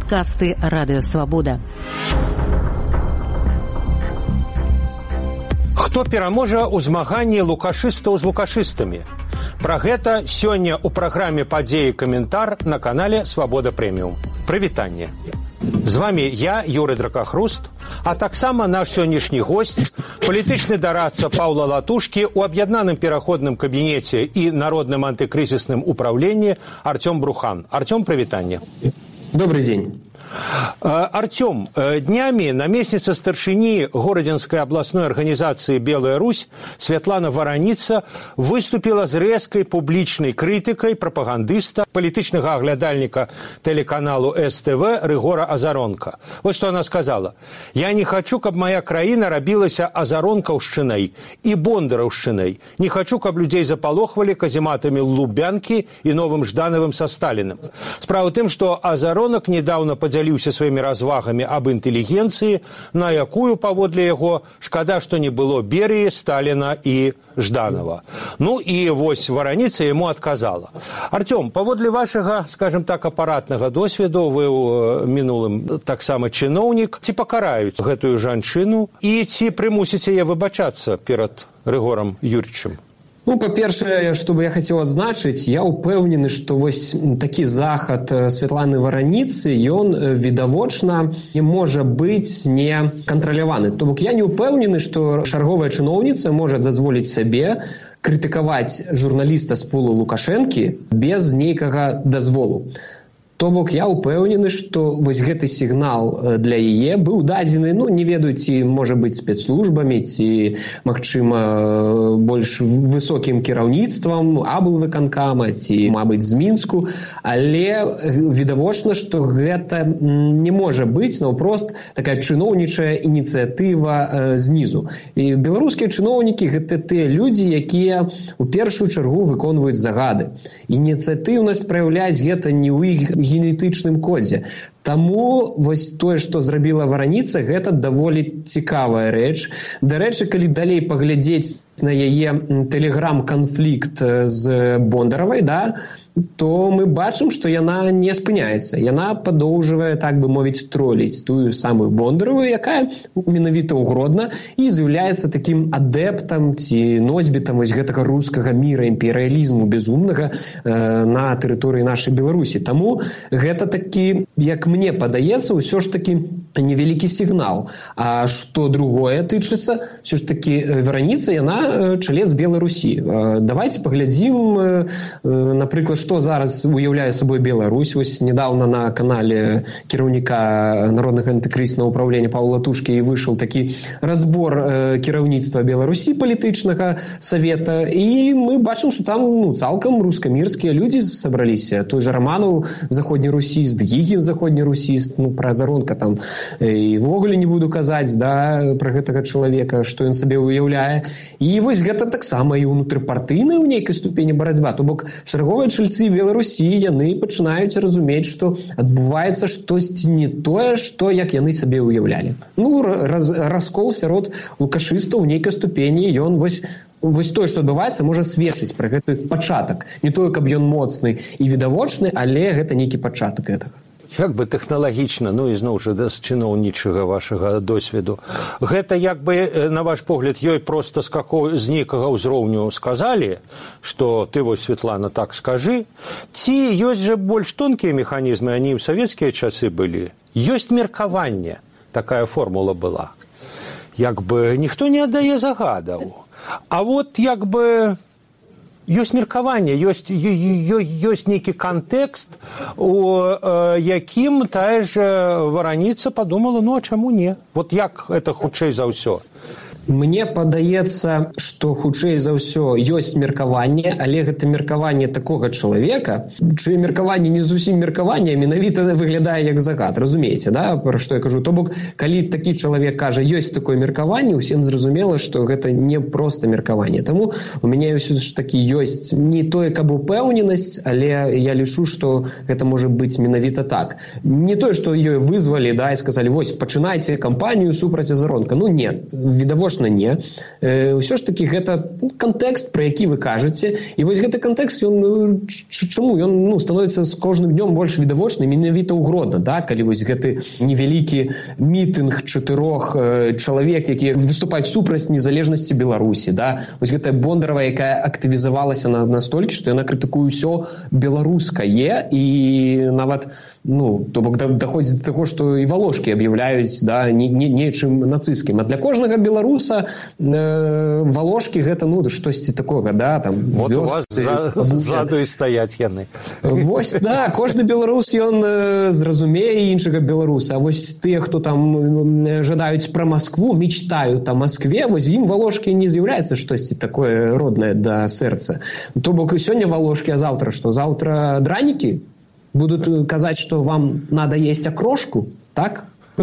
Падкасты Радыёвабода. Хто пераможа ў змаганні лукашыстаў з лукашыстамі? Пра гэта сёння ў праграме «Падзеі каментар» на канале «Свабода Прэміум». Прывітанне. З вами я, Юрый Дракахруст, а таксама наш сённяшні госць, палітычны дарадца Паўла Латушкі ў аб'яднаным пераходным кабінеце і народным антыкрызісным управленні Артём Брухан. Артём, прывітанне. Добрый день. Артём, днями наместница старшыні Городзенской областной организации «Белая Русь» Святлана Вараніца выступила з рэзкай публічнай крытыкай прапагандыста, палітычнага аглядальніка телеканалу СТВ Рыгора Азаронка. Вот что она сказала. «Я не хочу, каб моя краіна рабілася азаронкаўшчынай і бондараўшчынай. Не хочу, каб людзей запалохвалі казематамі Лубянкі і новым Ждановым со Сталиным. Справа ў тым, што Азаронак недавно подзяліўся сваімі развагамі аб інтэлігенцыі, на якую, паводле яго, шкада, што не было Берыі, Сталіна і Жданова». Ну і вось Вараніца яму адказала. Артём, паводле вашага, скажем так, апаратнага досведу, вы ў мінулым таксама чыноўнік, ці пакараюць гэтую жанчыну і ці прымусіць яе выбачацца перад Рыгорам Юрьевичем? Ну, па-першае, што бы я хацеў адзначыць, я ўпэўнены, што вось такі захад Святланы Вараніцы, ён відавочна не можа быць не кантраляваны. То бок я не ўпэўнены, што чарговая чыноўніца можа дазволіць сабе крытыкаваць журналіста з пулу Лукашэнкі без нейкага дазволу. То бок я ўпэўнены, што вось гэты сігнал для яе быў дадзены, ну, не ведаю, ці можа быць спецслужбамі, ці, магчыма, больш высокім кіраўніцтвам аблвыканкама, ці, мабыць, з Мінску, але відавочна, што гэта не можа быць наўпрост такая чыноўнічая ініцыятыва знізу. І беларускія чыноўнікі – гэта тыя людзі, якія ў першую чаргу выконваюць загады. Ініцыятыўнасць праяўляць гэта не ў іх генетычным кодзе. Таму вось тое, што зрабіла Вараніца, гэта даволі цікавая рэч. Дарэчы, калі далей паглядзець на яе тэлеграм-канфлікт з Бондаравай, да, то мы бачым, што яна не спыняецца. Яна падоўжвае, так бы мовіць, троліць тую самую Бондараву, якая менавіта ў Гродна і з'яўляецца такім адэптам ці носьбітам вось гэтага рускага міра, імперыялізму безумнага на тэрыторыі нашай Беларусі. Таму гэта такі, як мне падаецца, ўсё ж такі невялікі сігнал. А што другое тычыцца, ўсё ж такі Вараніца, яна чалец Беларусі. Давайте паглядзім, напрыклад, што зараз уяўляе сабой Беларусь. Вось недавно на канале кіраўніка Народнага антыкрызіснага ўправлення Паўла Латушкі і выйшаў такі разбор кіраўніцтва Беларусі палітычнага савета, і мы бачым, што там цалкам рускамірскія людзі сабраліся. Той же Романов заходнерусіст, Гігін заходнерусіст, пра Азаронка там і ввогуле не буду казаць, да, пра гэтага чалавека, што ён сабе уяўляе. І вось гэта таксама і ўнутрыпартыйная ў нейкай ступені барацьба. То бок чарговыя чальцы Беларусі, яны пачынаюць разумець, што адбываецца штосьці не тое, што як яны сабе уяўлялі. Ну, раскол сярод лукашыстаў у нейкай ступені, ён вось тое, што адбываецца, можа сведчыць пра гэты пачатак. Не тое, каб ён моцны і відавочны, але гэта нейкі пачатак гэтага. Як бы тэхналагічна, ну і зноў жа з чыноўнічага вашага досведу, гэта як бы, на ваш погляд, ёй проста з нейкага ўзроўню сказалі, што ты вось, Светлана, так скажы, ці ёсць жа больш тонкія механізмы, они і ў савецкія часы былі. Ёсць меркаванне, такая формула была. Як бы ніхто не аддае загадаў. А вот як бы ёсць меркаванне, ёсць нейкі кантэкст, у якім тая ж Вараніца падумала, ну а чаму не? Вот як гэта хутчэй за ўсё? Мне падаецца, што хутчэй за ўсё ёсць меркаванне, але гэта меркаванне такога чалавека, чые меркаванне не зусім меркаванне, а менавіта выглядае як загад, разумееце, да, пра што я кажу? То бок, калі такі чалавек кажа, ёсць такое меркаванне, усім зразумела, што гэта не проста меркаванне. Таму у мяне ўсё ж такі ёсць не тое, каб упэўненасць, але я лічу, што гэта можа быць менавіта так. Не тое, што ёй вызвалі, да, і сказалі, вось, пачынайце кампанію супраць Азаронка. Ну, нет, відавочна, відавочна не. Ўсё ж такі гэта кантэкст, пра які вы кажаце. І вось гэты кантэкст, чаму? Ён становіцца з кожным днём больш відавочным, менавіта ў Гродна, да? Калі вось гэты невялікі мітынг 4 чалавек, якія выступаюць супраць незалежнасці Беларусі, да? Вось гэтая Бондарова, якая актывізавалася настолькі, што яна крытыкуе ўсё беларускае, і нават, то бок даходзіць да таго, што і Волошкі аб'яўляюць, да, нечым нацысцкім. А для кожнага беларуса Волошкі гэта, штосьці такога, да, там, вот у вас ззаду і стаяць яны. Вось, да, кожны беларус, ён зразумее іншага беларуса, а вось тыя, хто там жадаюць пра Маскву, мечтают о Москве, вось ім Волошкі не з'яўляецца штосьці такое роднае да сэрца. То бок сёння Волошкі, а заўтра што? Заўтра дранікі? Будут казаць, што вам надо есть окрошку, так?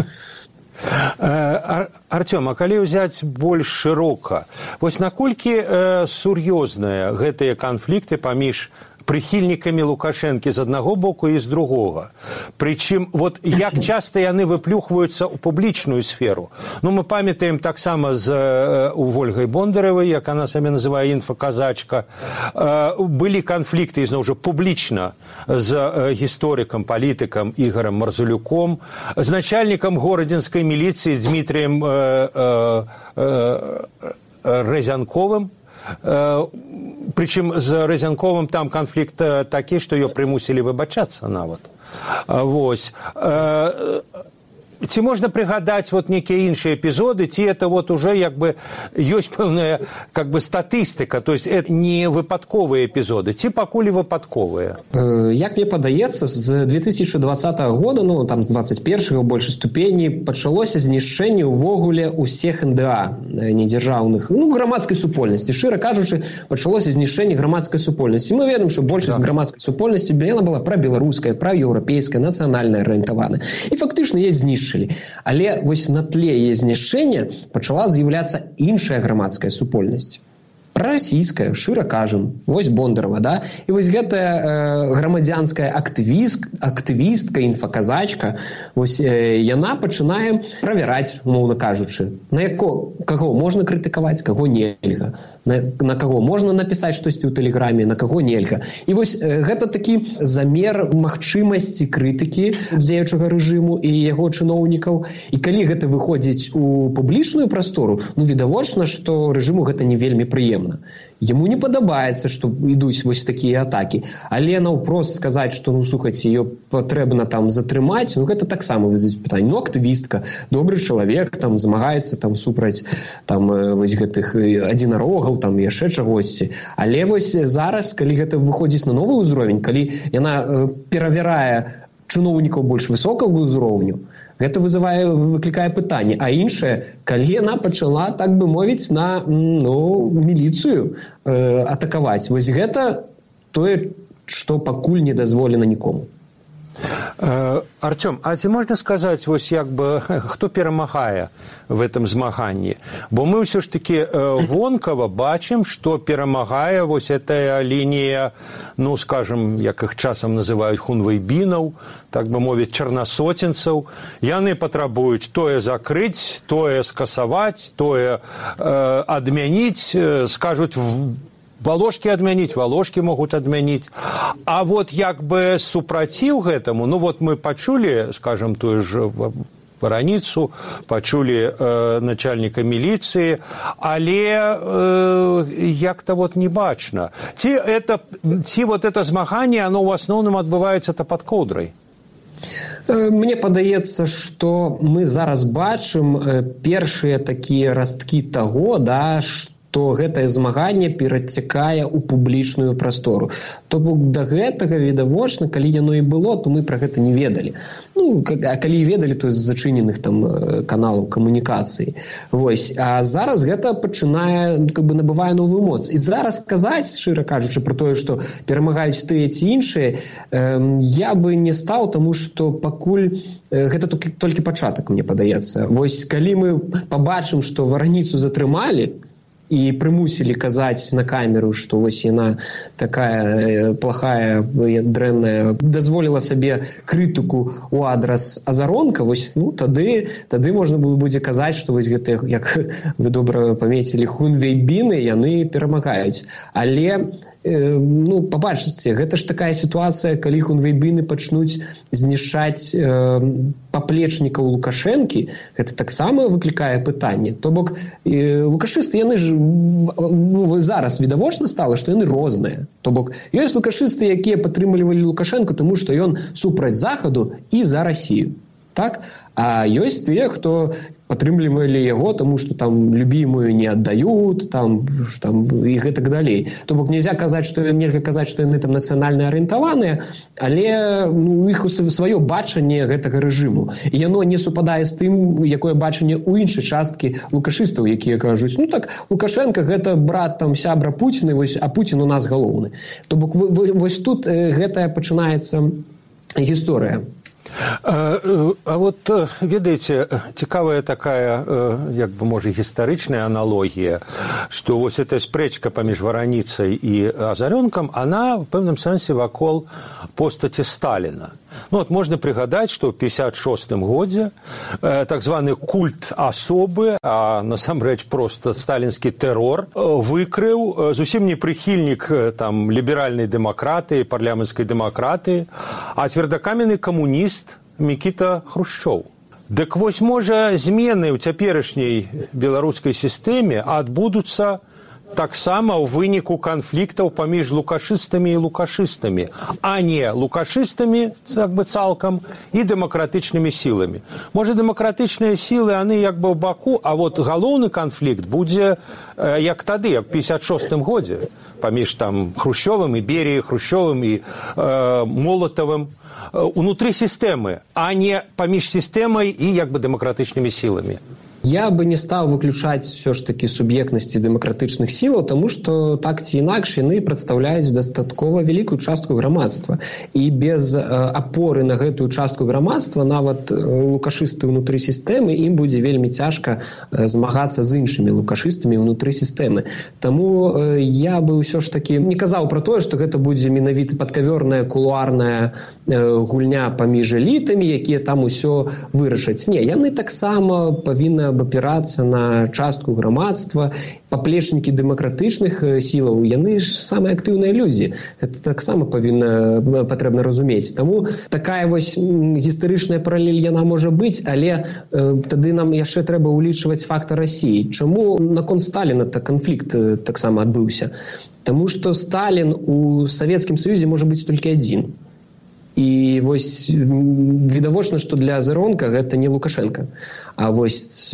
Артём, а калі ўзяць больш шырока, вось наколькі сур'ёзныя гэтыя канфлікты паміж прыхільнікамі Лукашэнкі з аднаго боку і з другога. Прычым, вот як часта яны выплюхваюцца ў публічную сферу. Мы памятаем таксама з Ольгай Бондаровай, як она сама называе інфаказачка. Былі канфлікты, ізноў жа, публічна з гісторыкам, палітыкам Ігорем Марзулюком, з начальнікам горадзенскай міліцыі Дмітрыем Рэзянковым. Причем з Рэзянковым там канфлікт такі, што ее прымусілі выбачацца нават. Вось. Ці можна прыгадаць вот некія іншыя эпізоды, ці это вот уже як бы ёсць пэўная как бы статыстыка, то есть это не выпадковыя эпізоды, ці пакуль выпадковыя? Як мне падаецца, з 2020 года, там з 21-го ў большай ступені пачалося знішчэнне ўвогуле ўсіх НДА недзяржаўных, грамадскай супольнасці. Шчыра кажучы, пачалося знішчэнне грамадскай супольнасці. Мы ведаем, што большасць грамадскай супольнасці яна была прабеларуская, праеўрапейская, нацыянальна арыентаваная. І фактычна яе знішчылі. Але вось на тле яе знішчэння пачала з'яўляцца іншая грамадская супольнасць. Прарасійская, шчыра кажам, вось Бондарова, да? І вось гэтая грамадзянская актывістка, інфаказачка, вось яна пачынае правяраць, умоўна кажучы, на каго можна крытыкаваць, каго нельга, на каго можна напісаць штосьці ў тэлеграме, на каго нельга. І вось гэта такі замер магчымасці крытыкі дзеючага рэжыму і яго чыноўнікаў. І калі гэта выходзіць у публічную прастору, відавочна, што рэжыму гэта не вельмі прыемна. Яму не падабаецца, што ідуць вось такія атакі. Але наўпрост сказаць, што, слухайце, ее патрэбна там затрымаць, гэта таксама вызывае пытанне. Актывістка, добры чалавек, там змагаецца там супраць там вось гэтых адзінарогаў, там яшчэ чагосьці. Але вось зараз, калі гэта выходзіць на новы ўзровень, калі яна перавярае чыноўнікаў больш высокага ўзроўню, гэта выклікае пытанне. А іншае, калі яна пачала, так бы мовіць, на міліцыю атакаваць. Вось гэта тое, што пакуль не дазволена нікому. Артём, а ці можна сказаць, вось як бы, хто перамагае в этом змаганні? Бо мы ўсё ж такі вонкава бачым, што перамагае вось этая лінія, скажем, як іх часам называюць хунвейбінаў, так бы мовіць, чарнасоценцаў. Яны патрабуюць тое закрыць, тое скасаваць, тое адмяніць, скажуць, Волошкі адмяніць, Волошкі могуць адмяніць. А вот як бы супраціў гэтаму, вот мы пачулі, скажем, тую ж Вараніцу, пачулі начальніка міліцыі, але як-то вот не бачна. Ці вот это змаганне, оно ў асноўным адбываецца-то пад коўдрай? Мне падаецца, што мы зараз бачым першыя такія расткі таго, да, што гэтае змаганне перацякае ў публічную прастору. То бок да гэтага відавочна, калі яно і было, то мы пра гэта не ведалі. А калі і ведалі, то з зачыненых там каналаў камунікацыі. Вось. А зараз гэта пачынае, набывае новую моц. І зараз казаць, шчыра кажучы, пра тое, што перамагаюць тыя ці іншыя, я бы не стаў, таму што пакуль гэта толькі пачатак, мне падаецца. Вось калі мы пабачым, што Вараніцу затрымалі, і прымусілі казаць на камеру, што вось яна такая плохая, дрэнная, дазволіла сабе крытыку ў адрас Азаронка, вось, ну, тады можна будзе казаць, што вось гэтыя, як вы добра памяцілі, хунвейбіны, яны перамагаюць. Але ну, пабачыце, гэта ж такая сітуацыя, калі хунвейбіны пачнуць знішчаць паплечнікаў Лукашэнкі, гэта таксама выклікае пытанне. То бок, лукашысты, яны ж ну, зараз відавочна стала, што яны розныя. То бок, ёсць лукашысты, якія падтрымлівалі Лукашэнку, тому што ён супраць Захаду і за Расію. Так? А ёсць тыя, хто падтрымлівалі яго, таму што там любімую не аддаюць, там і гэтак далей. То бок нельзя казаць, што нельга казаць, што яны там нацыянальна арыентаваныя, але ну, у іх сваё бачанне гэтага рэжыму. І яно не супадае з тым, якое бачанне ў іншай часткі лукашыстаў, якія кажуць, ну так, Лукашенко гэта брат там сябра Пуціна, вось, а Пуцін у нас галоўны. То бок вось тут гэтая пачынаецца гісторыя. А вот, ведаеце, цікавая такая, як бы, можа, гістарычная аналогія, што вось эта спрэчка паміж Вараніцай і Азарёнкам, она в пэўным сэнсе вакол постаці Сталіна. Ну, вот можна прыгадаць, што ў 56-м годзе так званы культ асобы, а насамрэч проста сталінскі тэрор, выкрыў зусім не прыхільнік там ліберальнай дэмакратыі, парламенцкай дэмакратыі, а цвердакаменны камуніст Мікіта Хрушчоў. Дык вось, можа, змены ў цяперашняй беларускай сістэме адбудуцца таксама ў выніку канфліктаў паміж лукашыстамі і лукашыстамі, а не лукашыстамі, як бы, цалкам, і дэмакратычнымі сіламі. Можа, дэмакратычныя сілы, яны як бы ў баку, а вот галоўны канфлікт будзе як тады, як у 56-м годзе, паміж там Хрушчовым і Беріяй, Хрушчовым і Молатавым, унутры сістэмы, а не паміж сістэмай і як бы дэмакратычнымі сіламі. Я бы не стаў выключаць все ж таки суб'ектнасці дэмакратычных сілаў, таму што так ці інакш яны прадстаўляюць дастаткова вялікую частку грамадства. І без апоры на гэтую частку грамадства нават лукашысты ўнутры сістэмы ім будзе вельмі цяжка змагацца з іншымі лукашыстамі ўнутры сістэмы. Таму я бы ўсё ж таки не казаў пра тое, што гэта будзе менавіта падкавёрная кулуарная гульня паміж элітамі, якія там усё вырашаць. Не, яны таксама павінны абапірацца на частку грамадства. Паплечнікі дэмакратычных сілаў, яны ж самыя актыўныя людзі. Гэта таксама патрэбна разумець. Таму такая вось гістарычная паралель яна можа быць, але тады нам яшчэ трэба ўлічваць фактар Расіі. Чаму наконт Сталіна канфлікт таксама адбыўся? Таму што Сталін у Савецкім Саюзе можа быць толькі адзін. І вось відавочна, што для Азаронка гэта не Лукашенко, а вось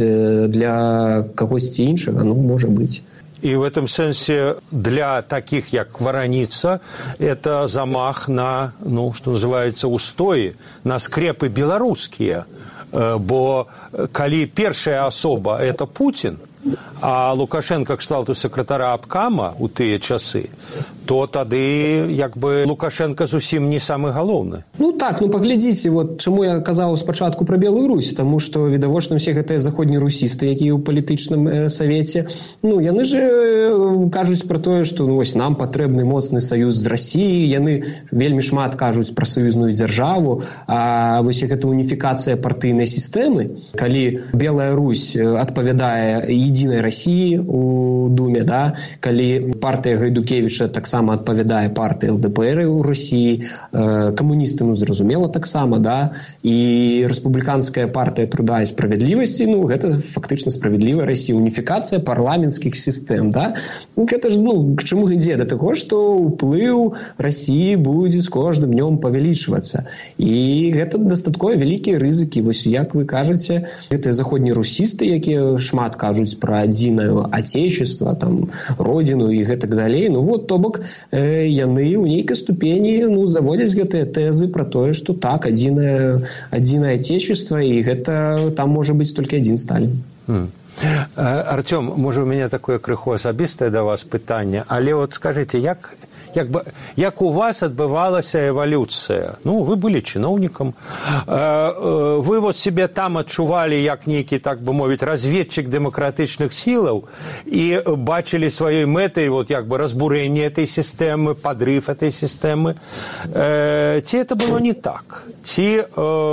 для кагосьці іншага, ну, можа быць. И в этом сенсе для таких, як Вараніца, это замах на, ну, что называется, устои, на скрепы белорусские. Бо калі першая асоба – это Путин, а Лукашенко кшталту сакратара абкама ў тыя часы, то тады, як бы, Лукашенко зусім не самы галоўны. Ну так, ну паглядзіце, вот чаму я казаў спачатку пра Белую Русь, таму што відавочна ўсе гэтыя заходнерусісты, якія ў палітычным савеце, ну яны ж кажуць пра тое, што ну, вось нам патрэбны моцны саюз з Расіяй, яны вельмі шмат кажуць пра саюзную дзяржаву, а вось гэта уніфікацыя партыйнай сістэмы, калі Белая Русь адпавядае единой России у Думе, да, калі партыя Гайдукевіча таксама адпавядае партыі ЛДПР у России, камуністы, ну, зразумела, таксама, да, і рэспубліканская партыя труда і справядлівасці, ну, гэта фактычна справядлівая Россия, уніфікацыя парламенцкіх сістэм, да, ну, гэта ж, ну, к чаму ідзе? Да таго, што ўплыў России будзе з кожным днём павялічвацца. І гэта дастаткова вялікія рызыкі. Вось, як вы кажаце, гэтыя заходнерусісты, якія шмат кажуць про адзінае отечество, там, родину і гэтак далей. Ну вот, то бок, яны ў нейкай ступені, ну, заводзяць гэтыя тэзы про тое, што так, адзінае отечество, і гэта там можа быць толькі адзін Сталін. Артём, можа, у мяне такое крыху асабістае да вас пытанне, але вот скажыце, як у вас адбывалася эвалюцыя? Ну, вы былі чыноўнікам, вы вот себе там адчувалі як нейкі, так бы мовіць, разведчык дэмакратычных сілаў і бачылі сваёй мэтай вот як бы разбурэнне этой сістэмы, падрыв этой сістэмы. Ці это было не так? Ці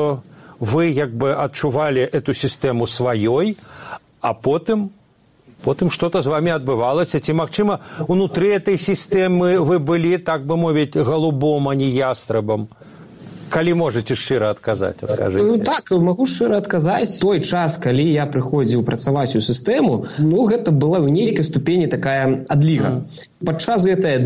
вы як бы адчувалі эту сістэму сваёй, а потым что-то з вами адбывалася? Ці, магчыма, унутры этой сістэмы вы былі, так бы мовіць, голубом, а не ястрабам? Калі можаце шчыра адказаць, адкажыце. Так, магу шчыра адказаць. Той час, калі я прыходзіў працаваць у сістэму, гэта была в нейкай ступені такая адліга. Падчас гэтай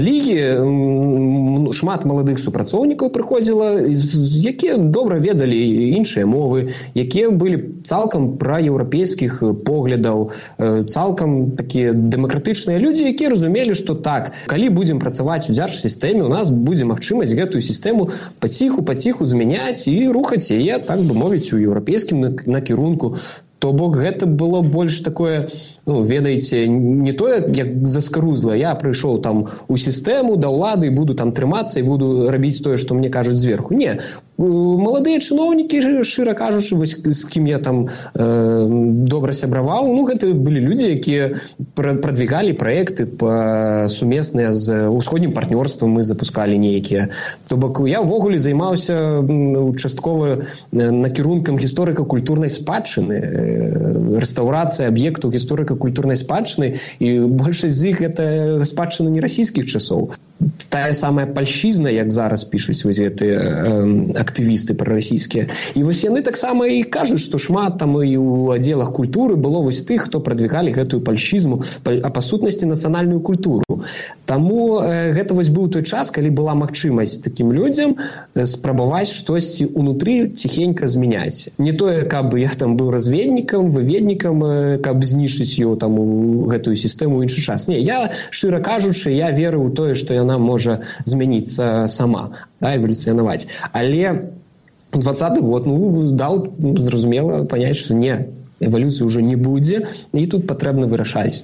адлігі шмат маладых супрацоўнікаў прыходзіла, якія добра ведалі іншыя мовы, якія былі цалкам праеўрапейскіх поглядаў, цалкам такія дэмакратычныя людзі, якія разумелі, што так, калі будзем працаваць у дзяржсістэме, у нас будзе магчымасць гэтую сістэму паціху змяняць і рухаць яе, так бы мовіць, у еўрапейскім накірунку. То бок гэта было больш такое, ведаеце, не тое, як заскарузла. Я прыйшоў там у сістэму, да ўлады, і буду там трымацца, і буду рабіць тое, што мне кажуць зверху. Не, маладыя чыноўнікі, шчыра кажучы, з кім я там добра сябраваў, гэта былі людзі, якія прадвігалі праекты сумесныя з усходнім партнёрствам, мы запускалі нейкія. То бок я ўвогуле займаўся часткова накірункам гісторыка-культурнай спадчыны, рэстаўрацыя аб'ектаў гісторыка-культурнай спадчыны, і большасць з іх гэта спадчына не расійскіх часоў. Тая самая пальшчызна, як зараз пішуць вось гэтыя актывісты прарасійскія. І вось яны таксама і кажуць, што шмат там і ў аддзелах культуры было вось тых, хто прадвігалі гэтую пальшчызму, а па сутнасці нацыянальную культуру. Таму гэта вось быў той час, калі была магчымасць такім людзям спрабаваць штосьці ўнутры ціхенька змяняць. Не тое, каб я там быў разведнікам, выведнікам, каб знішчыць ёй там у гэтую сістэму ў іншы час. Не, я, шчыра кажучы, я веру ў тое, што яна можа змяніцца сама, эвалюцыянаваць. Але 20-й год даў зразумела паняць, што не, эвалюцыі ўжо не будзе, і тут патрэбна вырашаць.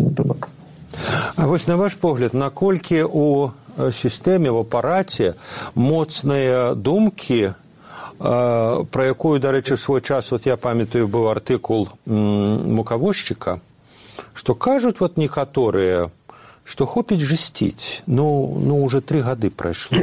А вось на ваш погляд, наколькі у сістэме, в апараце моцныя думкі, про якую, дарэчы, в свой час, вот я памятаю, быў артыкул мукавозчыка, што кажуць вот некаторыя, што хопіць жысціць. Уже 3 гады прайшло.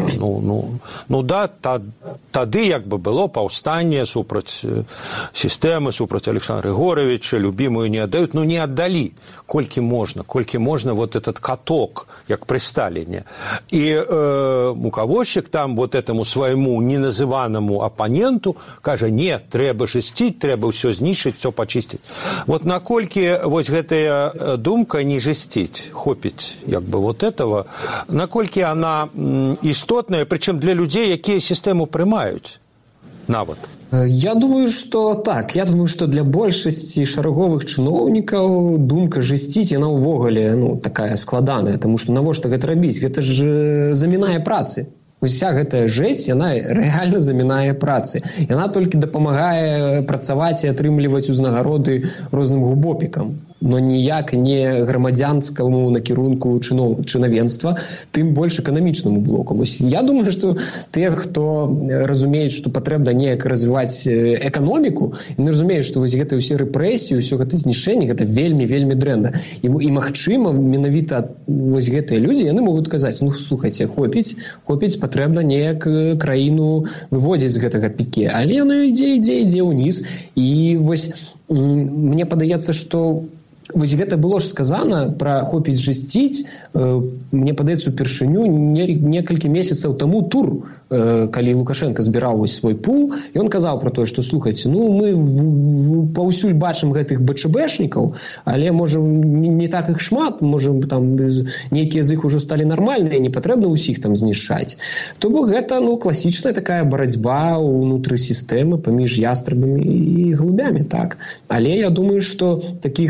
Да, тады як бы было паўстанне супраць сістэмы, супраць Александра Григоровича, любімую не аддаюць, не аддалі. Колькі можна вот этот каток, як пры Сталіне. І мукавозчык там вот этому свайму неназыванаму апаненту кажа, не, трэба жысціць, трэба ўсё знішчыць, ўсё пачысціць. Вот наколькі вось гэтая думка не жысціць, хопіць як бы вот этого, наколькі она істотная, причем для людей, якія сістэму прымаюць нават. Я думаю, што так. Я думаю, што для большасці шараговых чыноўнікаў думка жысціць, яна ўвогуле такая складаная, таму што навошта гэта рабіць? Гэта ж замінае працы. Уся гэтая жэсць, яна рэальна замінае працы. Яна толькі дапамагае працаваць і атрымліваць узнагароды розным губопікам, но ніяк не грамадзянскаму накірунку чынавенства, тым больш эканамічнаму блоку. Я думаю, што тыя, хто разумеюць, што патрэбна неяк развіваць эканоміку, яны разумеюць, што вось гэтыя ўсе рэпрэсіі, ўсё гэта знішэнне, гэта вельмі дрэнна. І магчыма, менавіта вось гэтыя людзі, яны могуць казаць, слухайце, хопіць, патрэбна неяк краіну выводзіць з гэтага піке. Але яно ідзе ўніз. І вось мне падаецца, што вось гэта было ж сказана пра хопіць жысціць, мне падаецца упершыню некалькі месяцаў таму тур, калі Лукашенко збіраў вось свой пул, і ён казаў пра тое, што слухайце, мы паўсюль бачым гэтых БЧБшнікаў, але можа не так іх шмат, можа там нейкія з іх ужо сталі нармальныя, не патрэбна ўсіх там знішчаць. То бок гэта класічная такая барацьба ўнутры сістэмы паміж ястрабамі і голубямі, так. Але я думаю, што такіх галасоў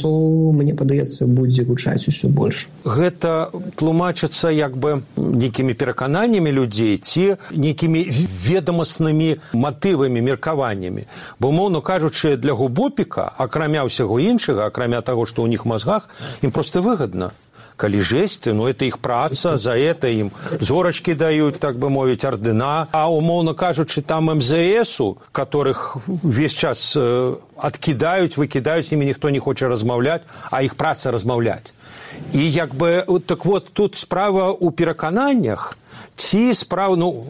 галасоў, мне падаецца, будзе гучаць усё больш. Гэта тлумачыцца як бы нейкімі перакананнямі людзей ці нейкімі ведамаснымі матывамі, меркаваннямі. Бо, умоўна кажучы, для губопіка, акрамя ўсяго іншага, акрамя таго, што ў них мазгах, ім проста выгадна. Калі жесть, ну, это их праца, за это им зорочки дают, так бы мовить, ордена. А, умовно кажучи, там МЗСу, которых весь час откидают, выкидают, с ними никто не хочет размовлять, а их праца размовлять. И, як бы, так вот, тут справа у перакананнях, ці справа, ну,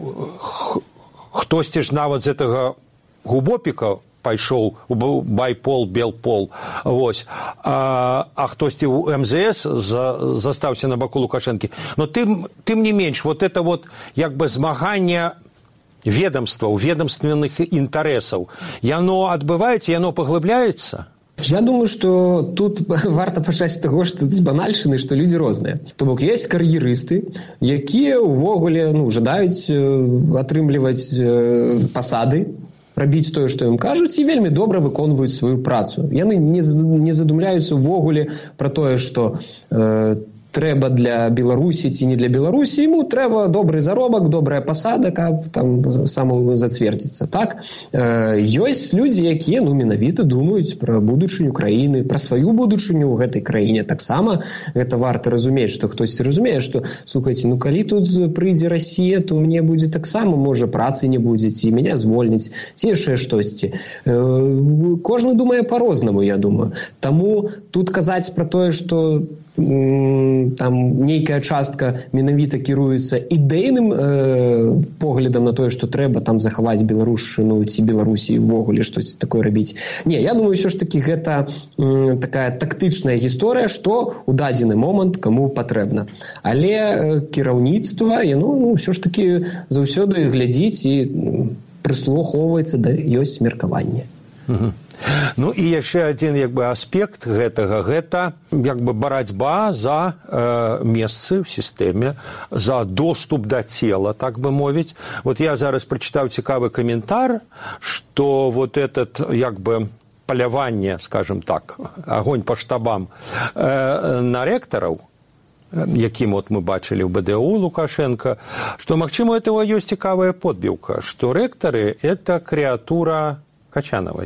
хтосьці ж нават з гэтага губопіка пайшоў у байпол, белпол, вось, а хтосьці ў МЗС застаўся на баку Лукашэнкі. Но тым не менш, вот это вот, як бы, змаганне ведомстваў, ведомственных інтарэсаў, яно адбываецца, яно паглыбляецца? Я думаю, што тут варта пачаць з таго, што з банальшчыны, што людзі розныя. То бок, ёсць кар'ерысты, якія ўвогуле, ну, жадаюць атрымліваць пасады, рабіць тое, што ім кажуць, і вельмі добра выконваюць сваю працу. Яны не задумляюцца ўвогуле пра тое, што трэба для Беларусі ці не для Беларусі, ему трэба добры заробак, добрая пасада, каб там саму зацвердзіцца. Так? Ёсць людзі, якія, ну, менавіта думаюць пра будучыню краіны, пра сваю будучыню ў гэтай краіне. Таксама гэта варта разумець, што хтосьці разумее, што, слухайце, ну, калі тут прыйдзе Расія, то мне будзе таксама, можа, працы не будзе, ці мяне звольніць, ці яшчэ штосьці. Кожны думае па-рознаму, я думаю. Таму тут казаць пра тое, што там нейкая частка менавіта кіруецца ідэйным поглядам на тое, што трэба там захаваць беларушчыну ці Беларусі ўвогуле штось такое рабіць. Не, я думаю, ўсё ж такі гэта такая тактычная гісторыя, што ў дадзены момант каму патрэбна. Але кіраўніцтва, яно ўсё ж такі заўсёды глядзіць і прыслухоўваецца да ёсць меркаванне. Ну і яшчэ адзін, як бы, аспект гэтага, гэта, як бы, барацьба за месцы ў сістэме, за доступ да цела, так бы мовіць. Вот я зараз прачытаў цікавы каментар, што вот этот, як бы, паляванне, скажем так, агонь па штабам на рэктараў, якім вот мы бачылі ў БДУ Лукашенко, што, магчыма, этого ёсць цікавая подбіўка, што рэктары – это крэатура Качановай.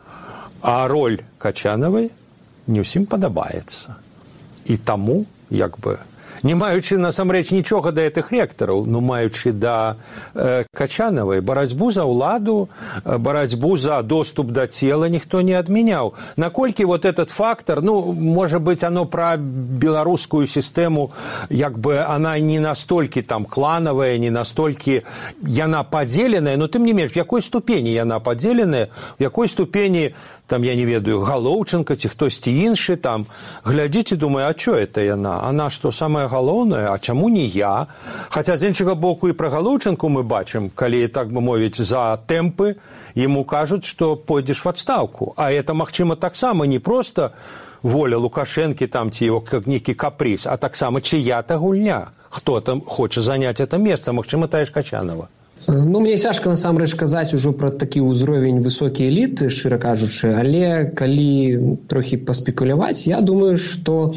А роль Качановай не ўсім падабаецца. І таму, як бы, не маючы насамрэч нічога да гэтых рэктараў, но маючы да Качановай, барацьбу за ўладу, барацьбу за доступ да цела ніхто не адмяняў. Наколькі вот этот фактор, ну, можа быць, оно пра беларускую сістэму, як бы, она не настолькі там клановая, не настолькі яна падзеленая, но тым не менш, в якой ступені яна падзеленая, в якой ступені там, я не ведаю, Галоўчынка ці хтосьці іншы, там, глядзіць і думаю, а чё это яна? Она што, самае галоўнае? А чаму не я? Хаця, з іншага боку, і пра Галоўчынку мы бачым, калі, так бы мовіць, за тэмпы, яму кажуць, што пойдзеш в адстаўку. А это, магчыма, таксама не проста воля Лукашэнкі там, ці его нейкі капрыз, а таксама чыя-то гульня. Хто там хоча заняць это месца, магчыма, тая ж Качанова. Ну, мне цяжка насамрэч казаць ужо пра такі ўзровень высокі эліты, шчыра кажучы, але калі трохі паспекуляваць, я думаю, што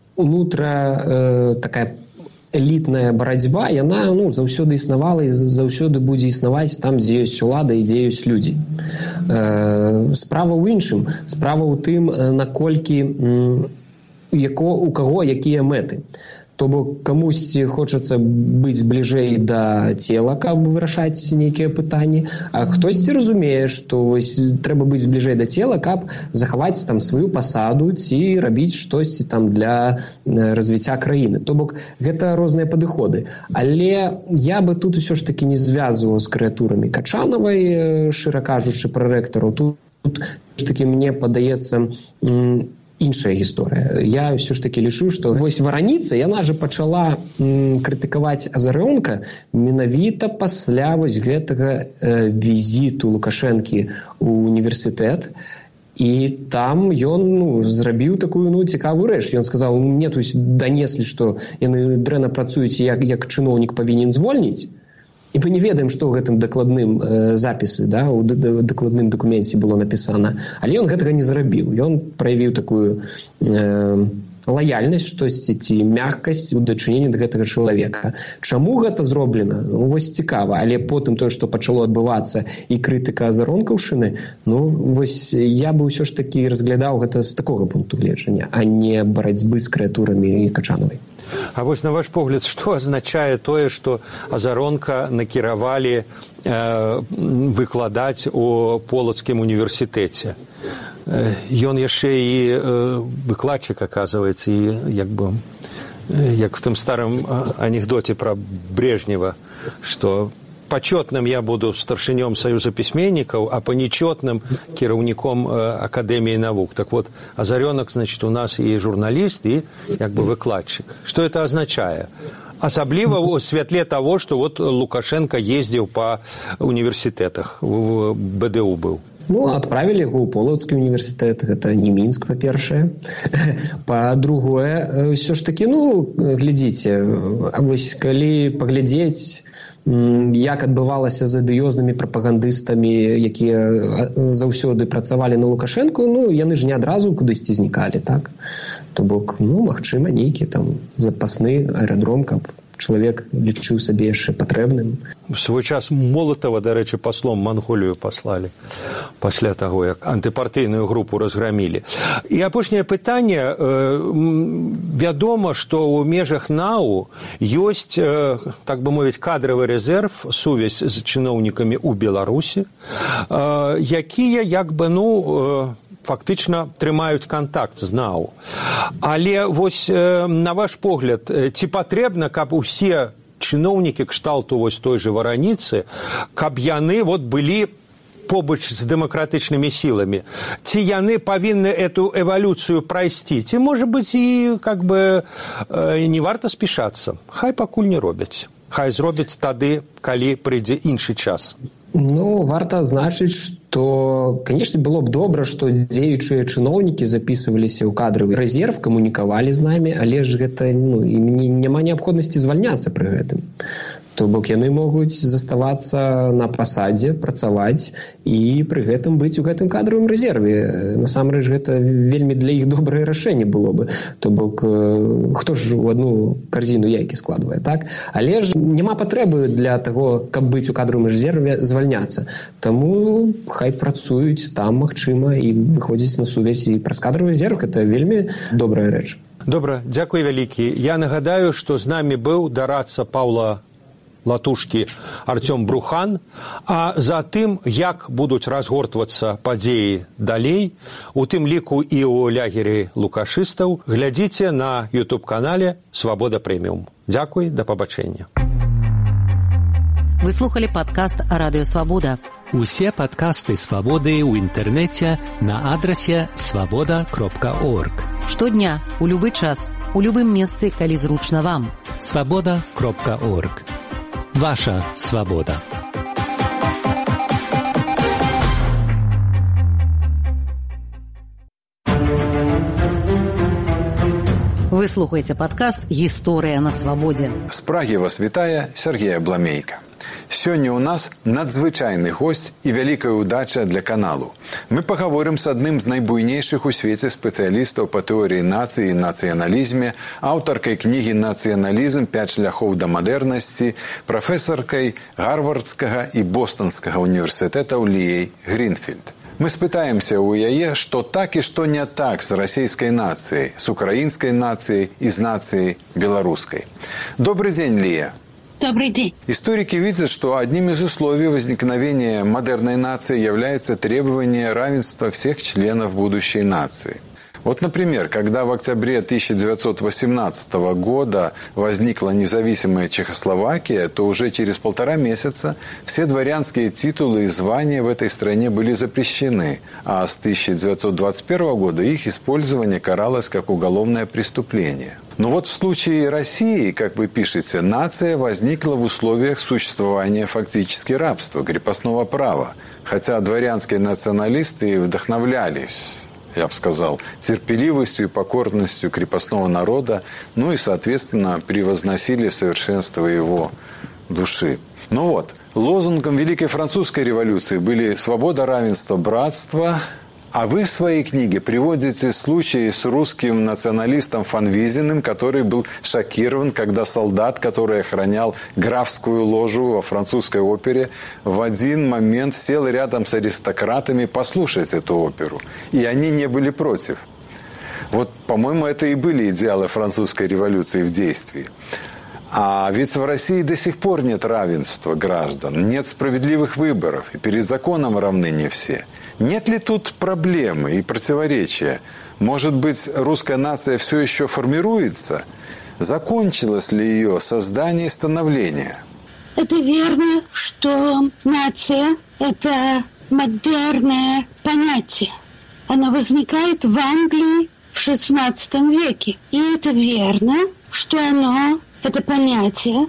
унутра такая элітная барацьба, яна, ну, заўсёды існавала і заўсёды будзе існаваць там, дзе ёсць улада і дзе ёсць людзі. Справа ў іншым, справа ў тым, наколькі у каго якія мэты. То бок камусьці хочацца быць бліжэй да цела, каб вырашаць нейкія пытанні, а хтосьці разумее, што вось трэба быць бліжэй да цела, каб захаваць там сваю пасаду ці рабіць штосьці там для развіцця краіны. То бок гэта розныя падыходы. Але я бы тут усё ж такі не звязваў з крэатурамі Качановай, шчыра кажучы, пра рэктараў. Тут такі мне падаецца іншая гісторыя. Я ўсё ж такі лічу, што вось Вараніца, яна же пачала крытыкаваць Азарёнка менавіта пасля вось гэтага візіту Лукашэнкі ў універсітэт. І там ён зрабіў такую цікавую рэч. Ён сказаў, мне тут данеслі, што яны дрэнна працуюць, як чыноўнік павінен звольніць. І мы не ведаем, што ў гэтым дакладным запісы, да, у дакладным дакуменце было напісана. Але ён гэтага не зрабіў. Ён праявіў такую лаяльнасць, штосьці ці мяккасць у дачыненні да гэтага чалавека. Чаму гэта зроблена? Ну, вось цікава. Але потым тое, што пачало адбывацца і крытыка азаронкаўшчыны, ну, вось я бы ўсё ж такі разглядаў гэта з такога пункту гледжання, а не барацьбы з крэатурамі Качанавай. А вось на ваш погляд, што азначае тое, што Азаронка накіравалі выкладаць у Полацкім універсітэце? Ён яшчэ і выкладчык, аказваецца, і як в тым старым анекдоце пра Брежнева, што почетным я буду старшынём Союза письменников, а по нечетным кіраўніком Академии наук. Так вот, Азарёнок, значит, у нас и журналист, и выкладчик. Что это означает? Особливо в святле того, что вот Лукашенко ездил по университетах, в БДУ был. Ну, отправили его у Полоцкий университет, это не Минск, по-першае. По-другое, все ж таки, ну, глядите, вось калі паглядзець, як адбывалася з адыёзнымі прапагандыстамі, якія заўсёды працавалі на Лукашэнку, ну, яны ж не адразу кудысьці знікалі, так? То бок, ну, магчыма, нейкі там запасны аэрадром, каб чалавек лічыў сабе яшчэ патрэбным. В свой час Молотова, до речі, послом Монголію послали пасля таго, як антыпартыйную групу разграмілі. І апошняе пытанне. Вядома, што ў межах НАУ ёсць, так бы мовіць, кадравы рэзерв, сувязь з чыноўнікамі ў Беларусі, якія, фактычна трымаюць кантакт з НАУ. Але вось, на ваш погляд, ці патрэбна, каб усе чыноўнікі кшталту вось той же Вараніцы, каб яны былі побач з дэмакратычнымі сіламі? Ці яны павінны эту эвалюцыю прайсці? Ці, можа быць, і не варта спішацца? Хай пакуль не робяць. Хай зробяць тады, калі прыйдзе іншы час. Ну, варта адзначыць, што, канешне, было б добра, што дзеючыя чыноўнікі запісваліся ў кадравы рэзерв, камунікавалі з намі, але ж гэта, няма неабходнасці звальняцца пры гэтым. То бок яны могуць заставацца на пасадзе, працаваць і пры гэтым быць у гэтым кадравым рэзерве. Насамрэч, гэта вельмі для іх добрае рашэнне было бы. То бок, хто ж у адну карзіну яйкі складвае, так? Але ж няма патрэбы для таго, каб быць у кадравым рэзерве, звальняцца. Таму хай працуюць там, магчыма, і выходзіць на сувязь і праз кадравы рэзерв. Гэта вельмі добрая рэч. Добра, дзякуй вялікі. Я нагадаю, што з намі быў дарадца Паўла Латушкі Артём Брухан, а за тым, як будуць разгортвацца падзеі далей, у тым ліку і ў лягеры лукашыстаў, глядзіце на YouTube-канале «Свабода Прэміум». Дзякуй, да пабачэння. Вы слухали падкаст «Радыё Свабода». Усе падкасты «Свабоды» ў інтэрнэце на адрасе свабода.орг. Штодня, у любы час, у любым месцы, калі зручна вам. свабода.орг. Ваша свобода. Вы слухаеце падкаст «Гісторыя на свабодзе». З Прагі вас вітае Сергей Абламейка. Сёння ў нас надзвычайны госць і вялікая ўдача для каналу. Мы пагаворым з адным з найбуйнейшых у свеце спецыялістаў па тэорыі нацыі і нацыяналізме, аўтаркай кнігі «Нацыяналізм. 5 шляхоў да мадэрнасці», прафесаркай Гарвардскага і Бостанскага універсітэтаў Ліяй Грінфільд. Мы спытаемся ў яе, што так і што не так з расійскай нацыяй, з украінскай нацыяй і з нацыяй беларускай. Добрый день, Лия. Добрый день. Историки видят, что одним из условий возникновения модерной нации является требование равенства всех членов будущей нации. Вот, например, когда в октябре 1918 года возникла независимая Чехословакия, то уже через 1,5 месяца все дворянские титулы и звания в этой стране были запрещены, а с 1921 года их использование каралось как уголовное преступление. Но вот в случае России, как вы пишете, нация возникла в условиях существования фактически рабства, крепостного права, хотя дворянские националисты вдохновлялись, я бы сказал, терпеливостью и покорностью крепостного народа, ну и, соответственно, превозносили совершенство его души. Ну вот, лозунгом Великой Французской революции были свобода, равенство, братство. А вы в своей книге приводите случаи с русским националистом Фанвизиным, который был шокирован, когда солдат, который охранял графскую ложу во французской опере, в один момент сел рядом с аристократами послушать эту оперу. И они не были против. Вот, по-моему, это и были идеалы французской революции в действии. А ведь в России до сих пор нет равенства граждан, нет справедливых выборов, и перед законом равны не все. Нет ли тут проблемы и противоречия? Может быть, русская нация все еще формируется? Закончилось ли ее создание и становление? Это верно, что нация – это модерное понятие. Оно возникает в Англии в XVI веке. И это верно, что это понятие,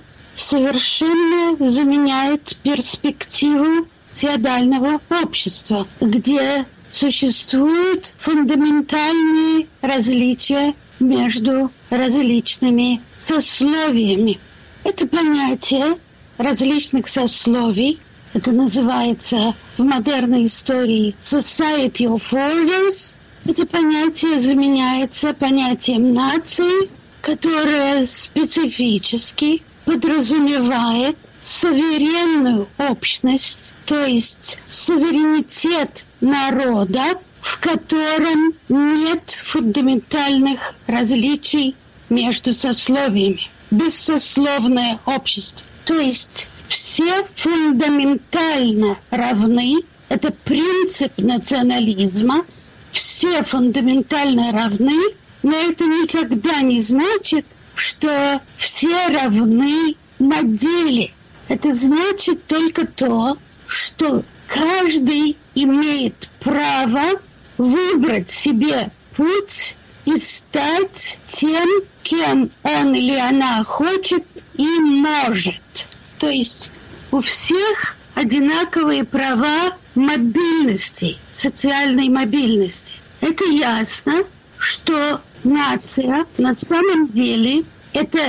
совершенно заменяет перспективу феодального общества, где существуют фундаментальные различия между различными сословиями. Это понятие различных сословий, это называется в модерной истории Society of Orders. Это понятие заменяется понятием нации, которое специфически подразумевает суверенную общность, то есть суверенитет народа, в котором нет фундаментальных различий между сословиями. Бессословное общество. То есть все фундаментально равны. Это принцип национализма. Все фундаментально равны, но это никогда не значит, что все равны на деле. Это значит только то, что каждый имеет право выбрать себе путь и стать тем, кем он или она хочет и может. То есть у всех одинаковые права мобильности, социальной мобильности. Это ясно, что нация на самом деле это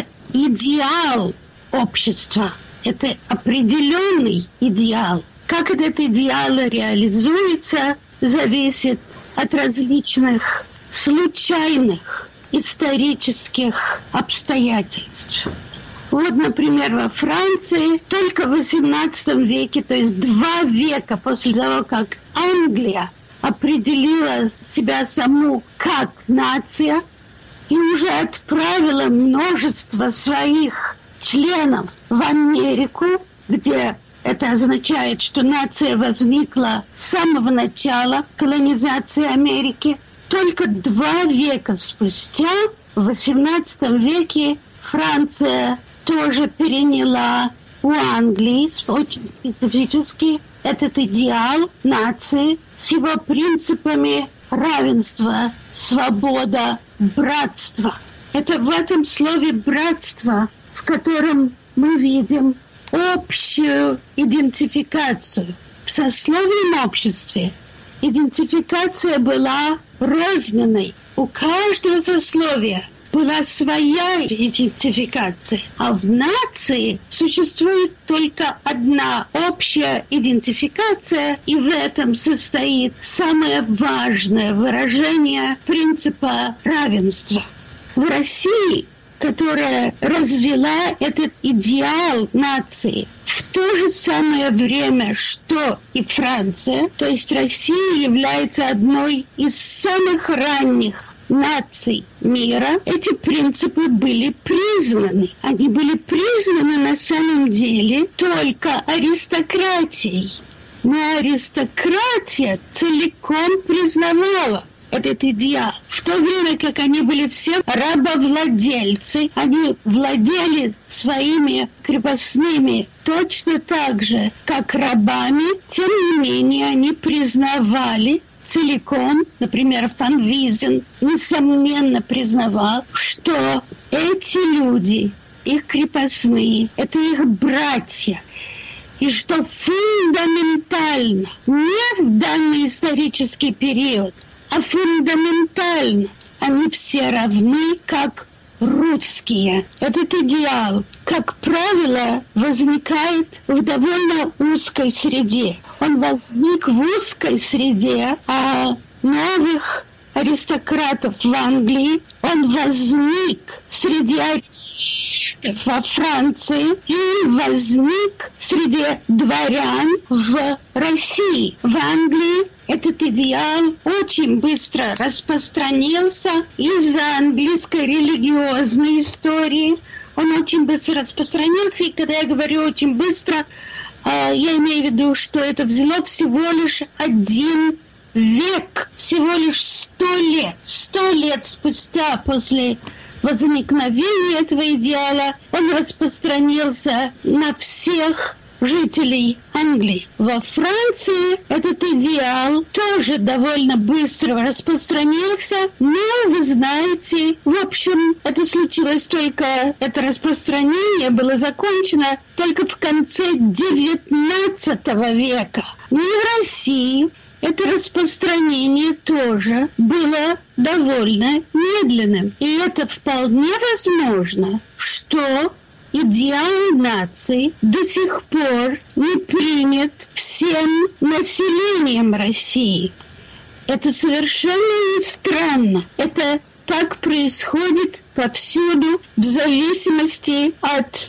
идеал общества. Это определенный идеал. Как этот идеал реализуется, зависит от различных случайных исторических обстоятельств. Вот, например, во Франции только в XVIII веке, то есть 2 века после того, как Англия определила себя саму как нация и уже отправила множество своих членов в Америку, где это означает, что нация возникла с самого начала колонизации Америки. Только 2 века спустя, в XVIII веке, Франция тоже переняла у Англии очень специфически этот идеал нации с его принципами равенства, свобода, братства. Это в этом слове «братство», в котором мы видим общую идентификацию. В сословном обществе идентификация была розненной. У каждого сословия была своя идентификация, а в нации существует только одна общая идентификация, и в этом состоит самое важное выражение принципа равенства. В России, которая развела этот идеал нации, в то же самое время, что и Франция, то есть Россия является одной из самых ранних наций мира, эти принципы были признаны. Они были признаны на самом деле только аристократией. Но аристократия целиком признавала этот идеал. В то время как они были все рабовладельцы, они владели своими крепостными точно так же, как рабами, тем не менее они признавали целиком, например, Фанвизин, несомненно признавал, что эти люди, их крепостные, это их братья, и что фундаментально, не в данный исторический период, а фундаментально они все равны как русские. Этот идеал, как правило, возникает в довольно узкой среде. Он возник в узкой среде новых аристократов в Англии. Он возник среди аристократов во Франции и возник среди дворян в России. В Англии этот идеал очень быстро распространился из-за английской религиозной истории. Он очень быстро распространился, и когда я говорю «очень быстро», я имею в виду, что это взяло всего лишь 1 век, всего лишь 100 лет. 100 лет спустя после возникновения этого идеала он распространился на всех жителей Англии. Во Франции этот идеал тоже довольно быстро распространился, но, вы знаете, в общем, это распространение было закончено только в конце XIX века. Но и в России это распространение тоже было довольно медленным. И это вполне возможно, что идеал нации до сих пор не принят всем населением России. Это совершенно не странно. Это так происходит повсюду в зависимости от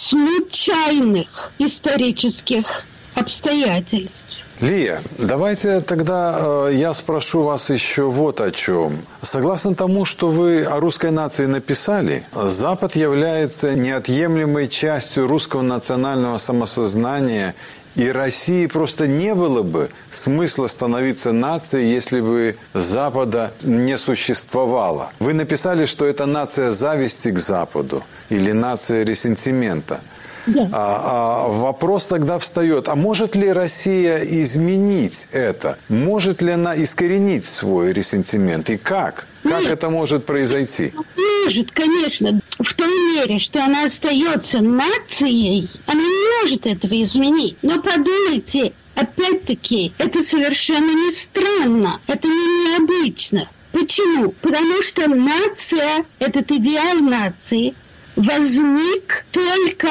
случайных исторических обстоятельств. Лия, давайте тогда я спрошу вас еще вот о чем. Согласно тому, что вы о русской нации написали, Запад является неотъемлемой частью русского национального самосознания, и России просто не было бы смысла становиться нацией, если бы Запада не существовало. Вы написали, что это нация зависти к Западу или нация ресентимента. Да. Вопрос тогда встает, а может ли Россия изменить это? Может ли она искоренить свой ресентимент? И как? Как это может произойти? Может, конечно. В той мере, что она остается нацией, она не может этого изменить. Но подумайте, опять-таки, это совершенно не странно, это не необычно. Почему? Потому что нация, этот идеал нации, возник только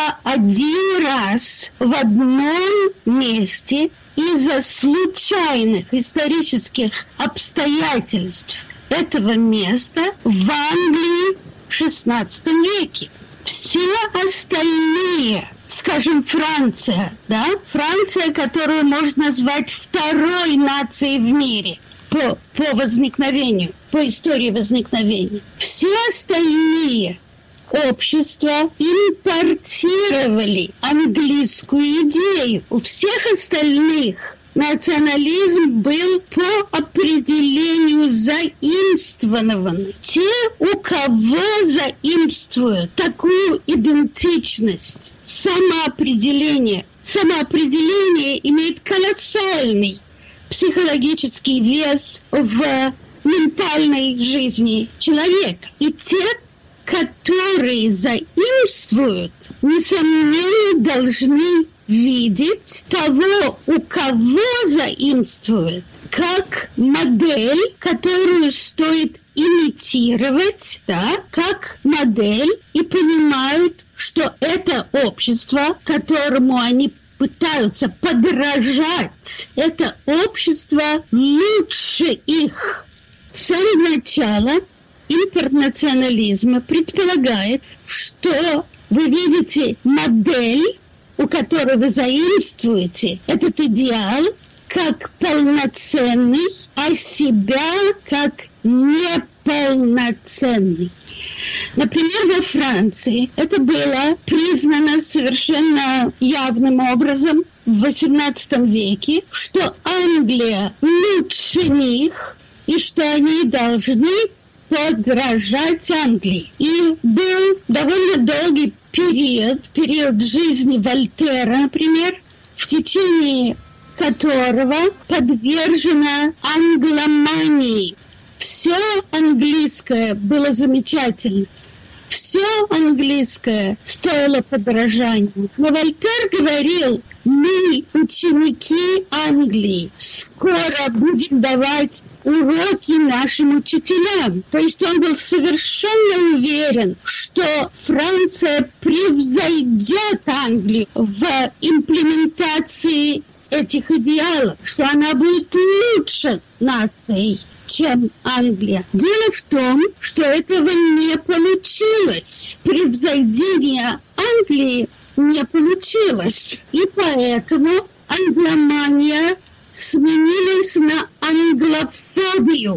1 раз в одном месте из-за случайных исторических обстоятельств этого места в Англии в XVI веке. Все остальные, скажем, Франция, Франция, которую можно назвать второй нацией в мире по возникновению, по истории возникновения, все остальные общества импортировали английскую идею. У всех остальных национализм был по определению заимствованный. Те, у кого заимствуют такую идентичность, самоопределение имеет колоссальный психологический вес в ментальной жизни человека. И те, которые заимствуют, несомненно, должны видеть того, у кого заимствуют, как модель, которую стоит имитировать, как модель, и понимают, что это общество, которому они пытаются подражать, это общество лучше их. С самого начала интернационализма предполагает, что вы видите модель, у которой вы заимствуете этот идеал, как полноценный, а себя как неполноценный. Например, во Франции это было признано совершенно явным образом в XVIII веке, что Англия лучше них и что они должны подражать Англии. И был довольно долгий период жизни Вольтера, например, в течение которого подвержена англомании. Все английское было замечательно. все английское стоило подорожания. Но Вольтер говорил, мы, ученики Англии, скоро будем давать уроки нашим учителям. То есть он был совершенно уверен, что Франция превзойдет Англию в имплементации этих идеалов, что она будет лучше нацией, чем Англия. Дело в том, что этого не получилось. Превзойдение Англии не получилось. И поэтому англомания сменилась на англофобию,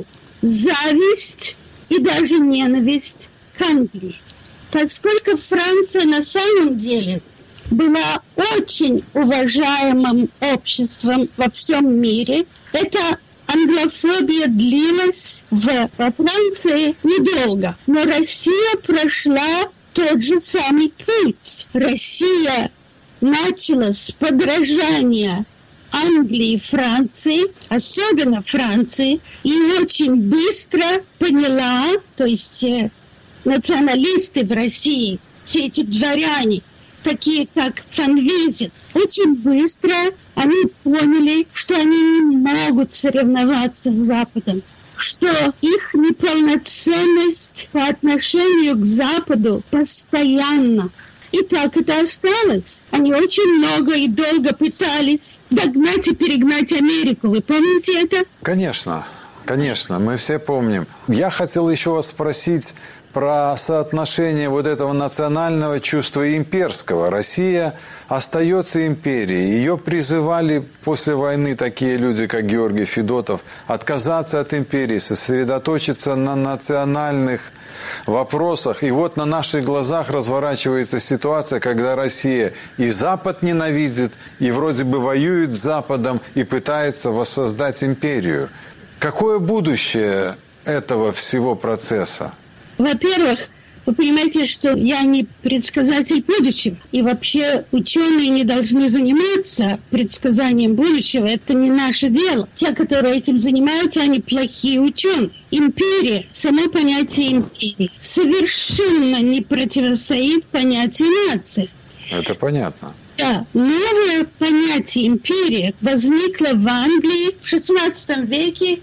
зависть и даже ненависть к Англии. Поскольку Франция на самом деле была очень уважаемым обществом во всем мире, эта англофобия длилась во Франции недолго. Но Россия прошла тот же самый путь. Россия начала с подражания Англии и Франции, особенно Франции, и очень быстро поняла, то есть националисты в России, все эти дворяне, такие как фон Визит, очень быстро они поняли, что они не могут соревноваться с Западом, что их неполноценность по отношению к Западу постоянна. И так это осталось. Они очень много и долго пытались догнать и перегнать Америку. Вы помните это? Конечно, конечно, мы все помним. Я хотел еще вас спросить про соотношение вот этого национального чувства и имперского. Россия остается империей. Ее призывали после войны такие люди, как Георгий Федотов, отказаться от империи, сосредоточиться на национальных вопросах. И вот на наших глазах разворачивается ситуация, когда Россия и Запад ненавидит, и вроде бы воюет с Западом, и пытается воссоздать империю. Какое будущее этого всего процесса? Во-первых, вы понимаете, что я не предсказатель будущего. И вообще ученые не должны заниматься предсказанием будущего. Это не наше дело. Те, которые этим занимаются, они плохие ученые. Империя, само понятие империи, совершенно не противостоит понятию нации. Это понятно. Да, новое понятие империя возникло в Англии в XVI веке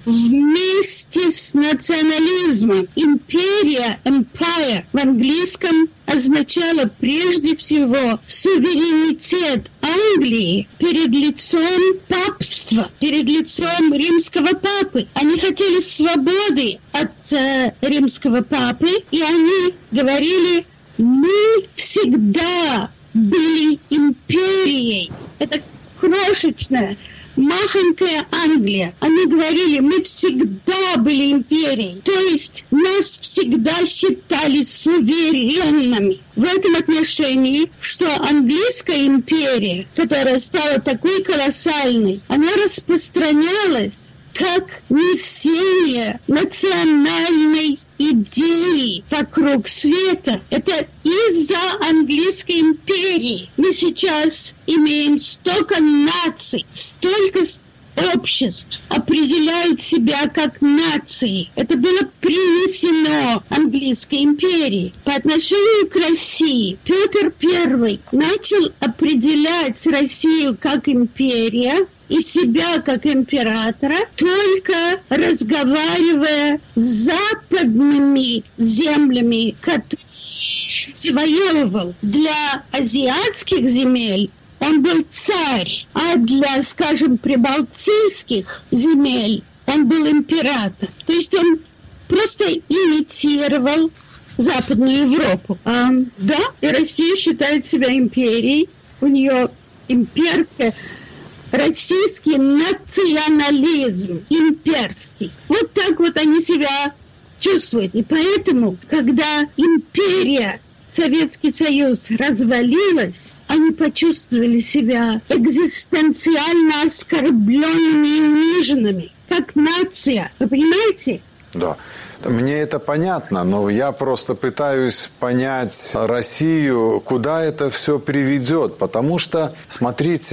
вместе с национализмом. Империя, empire, в английском означало прежде всего суверенитет Англии перед лицом папства, перед лицом римского папы. Они хотели свободы от римского папы, и они говорили, мы всегда были империей. Это крошечная, махонькая Англия. Они говорили, мы всегда были империей. То есть нас всегда считали суверенными. В этом отношении, что английская империя, которая стала такой колоссальной, она распространялась как несение национальной идеи вокруг света. Это из-за английской империи. Мы сейчас имеем столько наций, столько обществ определяют себя как нации. Это было принесено английской империи. По отношению к России Петр I начал определять Россию как империя и себя как императора, только разговаривая с западными землями, которые завоевывал. Для азиатских земель он был царь, а для, скажем, прибалтийских земель он был император. То есть он просто имитировал Западную Европу. Да, и Россия считает себя империей, у нее имперская, российский национализм, имперский. Вот так вот они себя чувствуют. И поэтому, когда империя, Советский Союз развалилась, они почувствовали себя экзистенциально оскорбленными и униженными, как нация. Вы понимаете? Да. Мне это понятно, но я просто пытаюсь понять Россию, куда это все приведет. Потому что, смотрите,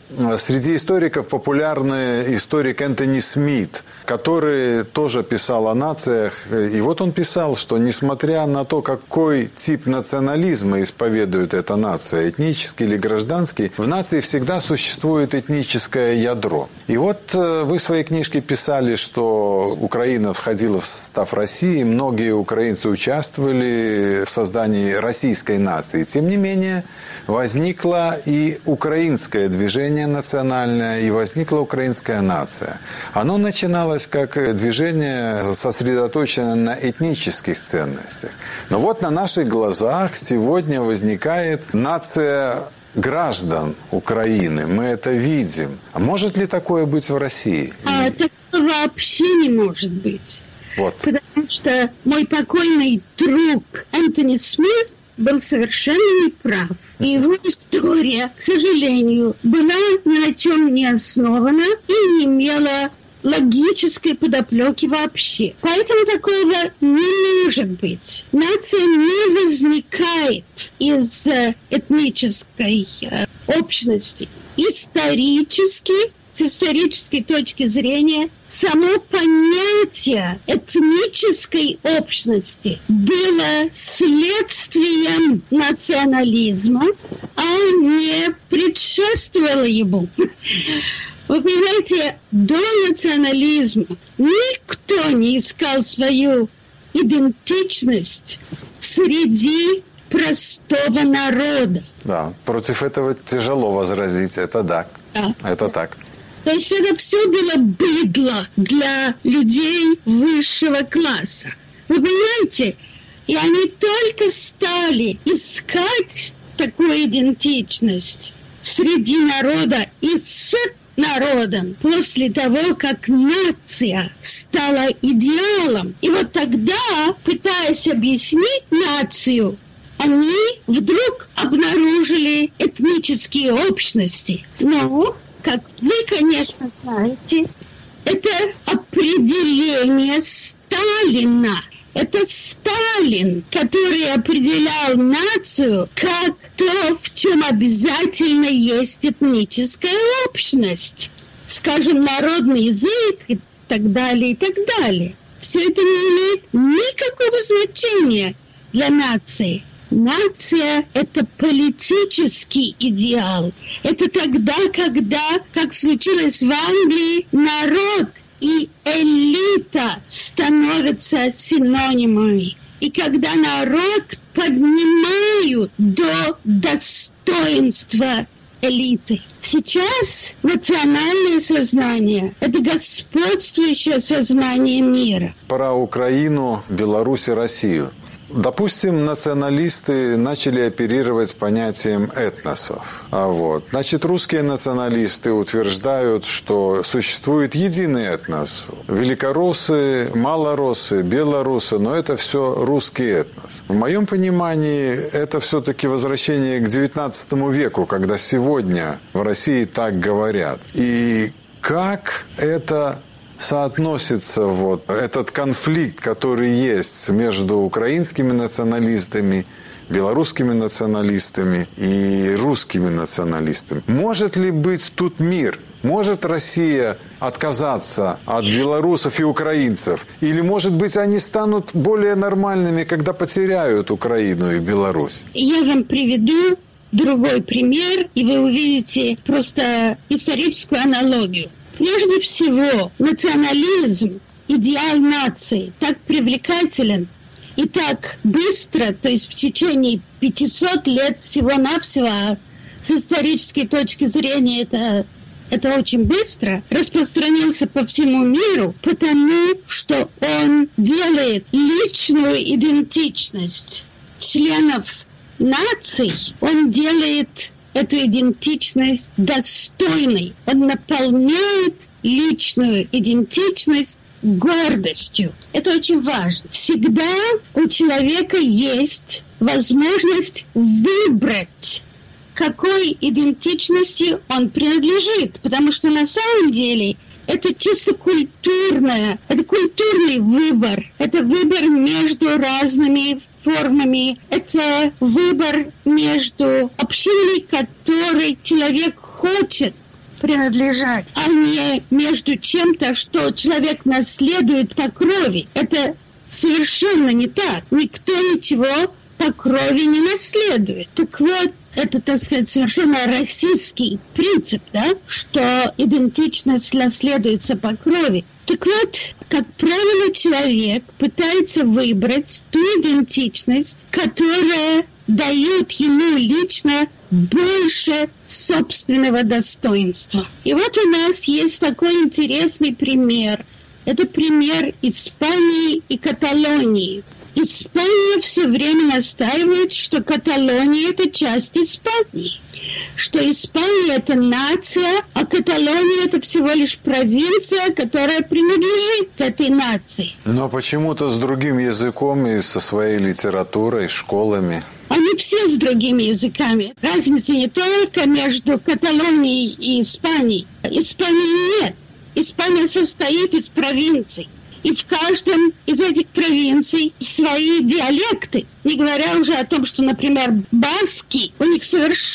среди историков популярный историк Энтони Смит, который тоже писал о нациях. И вот он писал, что несмотря на то, какой тип национализма исповедует эта нация, этнический или гражданский, в нации всегда существует этническое ядро. И вот вы в своей книжке писали, что Украина входила в состав России, многие украинцы участвовали в создании российской нации. Тем не менее, возникло и украинское движение национальное, и возникла украинская нация. Оно начиналось как движение, сосредоточенное на этнических ценностях. Но вот на наших глазах сегодня возникает нация граждан Украины. Мы это видим. А может ли такое быть в России? Такого вообще не может быть. Вот. Потому что мой покойный друг Энтони Смит был совершенно неправ. И его история, к сожалению, была ни на чем не основана и не имела логической подоплеки вообще. Поэтому такого не может быть. Нация не возникает из этнической общности. Исторически, с исторической точки зрения, само понятие этнической общности было следствием национализма, а не предшествовало ему. Вы понимаете, до национализма никто не искал свою идентичность среди простого народа. Да, против этого тяжело возразить. Это так. Да. Это так. То есть это все было быдло для людей высшего класса. Вы понимаете? И они только стали искать такую идентичность среди народа и с народом после того, как нация стала идеалом. И вот тогда, пытаясь объяснить нацию, они вдруг обнаружили этнические общности. Но, как вы, конечно, знаете, это определение Сталина. Это Сталин, который определял нацию как то, в чем обязательно есть этническая общность. Скажем, народный язык и так далее, и так далее. Все это не имеет никакого значения для нации. Нация – это политический идеал. Это тогда, когда, как случилось в Англии, народ и элита становятся синонимами. И когда народ поднимают до достоинства элиты. Сейчас национальное сознание – это господствующее сознание мира. Про Украину, Беларусь и Россию. Допустим, националисты начали оперировать понятием этносов. Значит, русские националисты утверждают, что существует единый этнос. Великороссы, малороссы, белорусы, но это все русский этнос. В моем понимании, это все-таки возвращение к XIX веку, когда сегодня в России так говорят. И как это соотносится этот конфликт, который есть между украинскими националистами, белорусскими националистами и русскими националистами? Может ли быть тут мир? Может Россия отказаться от белорусов и украинцев? Или, может быть, они станут более нормальными, когда потеряют Украину и Беларусь? Я вам приведу другой пример, и вы увидите просто историческую аналогию. Прежде всего, национализм, идеал нации, так привлекателен и так быстро, то есть в течение 500 лет всего-навсего, с исторической точки зрения это очень быстро, распространился по всему миру, потому что он делает личную идентичность членов наций, он делает эту идентичность достойной. Он наполняет личную идентичность гордостью. Это очень важно. Всегда у человека есть возможность выбрать, какой идентичности он принадлежит. Потому что на самом деле это чисто культурное, это культурный выбор. Это выбор между разными формами. Это выбор между общиной, которой человек хочет принадлежать, а не между чем-то, что человек наследует по крови. Это совершенно не так. Никто ничего по крови не наследует. Так вот, это, так сказать, совершенно российский принцип, да, что идентичность наследуется по крови. Так вот, как правило, человек пытается выбрать ту идентичность, которая дает ему лично больше собственного достоинства. И вот у нас есть такой интересный пример. Это пример Испании и Каталонии. Испания все время настаивает, что Каталония – это часть Испании, что Испания – это нация, а Каталония – это всего лишь провинция, которая принадлежит к этой нации. Но почему-то с другим языком и со своей литературой, школами. Они все с другими языками. Разница не только между Каталонией и Испанией. Испании нет. Испания состоит из провинций. И в каждом из этих провинций свои диалекты. Не говоря уже о том, что, например, баски, у них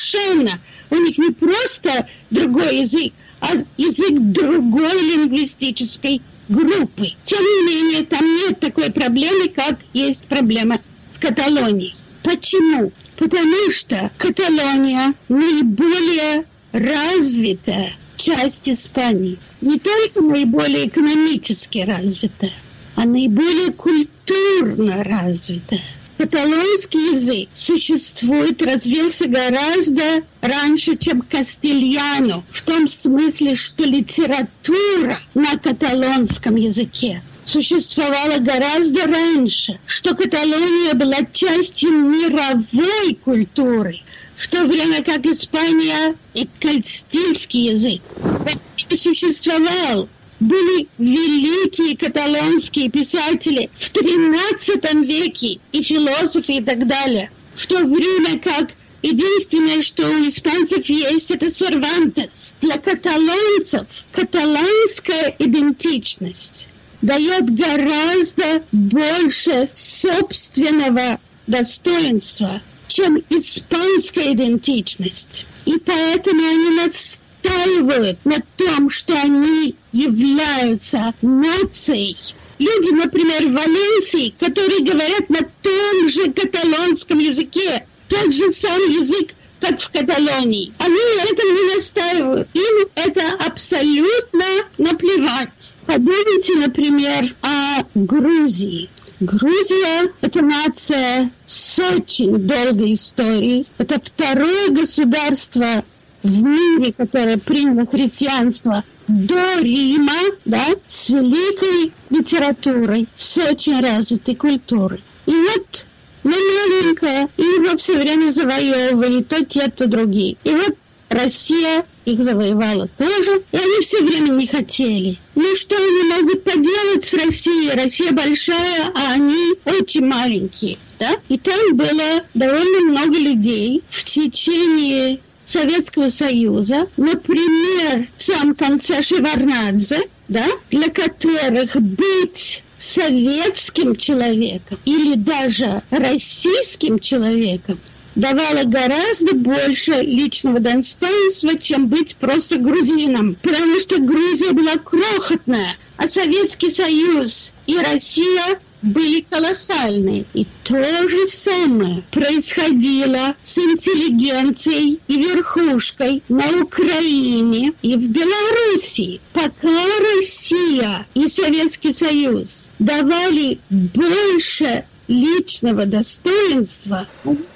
не просто другой язык, а язык другой лингвистической группы. Тем не менее, там нет такой проблемы, как есть проблема с Каталонией. Почему? Потому что Каталония наиболее развитая часть Испании. Не только наиболее экономически развитая, а наиболее культурно развитая. Каталонский язык развился гораздо раньше, чем кастильяно, в том смысле, что литература на каталонском языке существовала гораздо раньше, что Каталония была частью мировой культуры, в то время как Испания и кастильский язык существовал. Были великие каталонские писатели в XIII веке и философы и так далее. В то время как единственное, что у испанцев есть, это Сервантес. Для каталонцев каталанская идентичность дает гораздо больше собственного достоинства, чем испанская идентичность. И поэтому они настаивают на том, что они являются нацией. Люди, например, в Валенсии, которые говорят на том же каталонском языке, тот же самый язык, как в Каталонии. Они на этом не настаивают. Им это абсолютно наплевать. Подумайте, например, о Грузии. Грузия – это нация с очень долгой историей. Это второе государство в мире, которое приняло христианство до Рима, да, с великой литературой, с очень развитой культурой. И вот маленькая, и его все время завоевывали то те, то другие. И вот Россия их завоевала тоже, и они все время не хотели. Ну что они могут поделать с Россией? Россия большая, а они очень маленькие. Да? И там было довольно много людей в течение Советского Союза, например, в самом конце Шеварднадзе, да, для которых быть советским человеком или даже российским человеком давало гораздо больше личного достоинства, чем быть просто грузином. Потому что Грузия была крохотная, а Советский Союз и Россия были колоссальные. И то же самое происходило с интеллигенцией и верхушкой на Украине и в Белоруссии. Пока Россия и Советский Союз давали больше личного достоинства,